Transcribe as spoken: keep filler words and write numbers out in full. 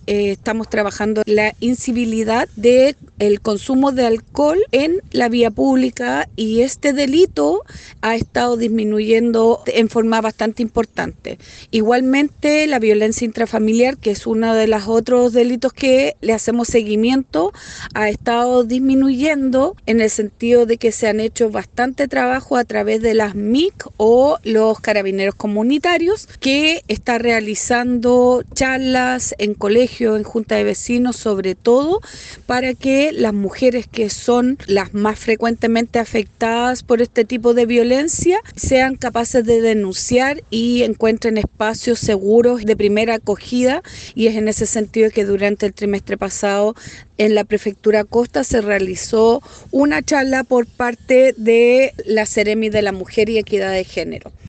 eh, estamos trabajando la incivilidad de el consumo de alcohol en la vía pública, y este delito ha estado disminuyendo en forma bastante importante. Igualmente la violencia intrafamiliar, que es uno de los otros delitos que le hacemos seguimiento, ha estado disminuyendo en el sentido de que se han hecho bastante trabajo a través de las M I C o los carabineros comunitarios, que está realizando charlas en colegios, en junta de vecinos, sobre todo para que las mujeres, que son las más frecuentemente afectadas por este tipo de violencia, sean capaces de denunciar y encuentren espacios seguros de primera acogida. Y es en ese sentido que durante el trimestre pasado en la Prefectura Costa se realizó una charla por parte de la Seremi de la Mujer y Equidad de Género.